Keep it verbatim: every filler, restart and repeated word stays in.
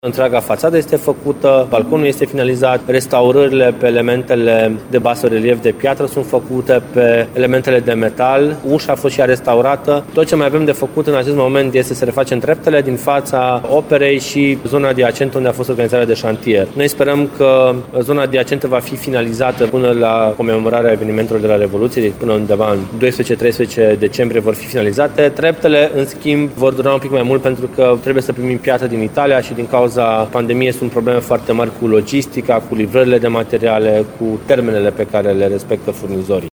Întreaga fațadă este făcută, balconul este finalizat, restaurările pe elementele de basorelief de piatră sunt făcute, pe elementele de metal, ușa a fost și ea restaurată. Tot ce mai avem de făcut în acest moment este să refacem treptele din fața operei și zona adiacentă unde a fost organizarea de șantier. Noi sperăm că zona adiacentă va fi finalizată până la comemorarea evenimentelor de la Revoluție, până undeva în doisprezece-treisprezece decembrie vor fi finalizate. Treptele, în schimb, vor dura un pic mai mult pentru că trebuie să primim piatră din Italia și din cauza pandemiei sunt probleme foarte mari cu logistica, cu livrările de materiale, cu termenele pe care le respectă furnizorii.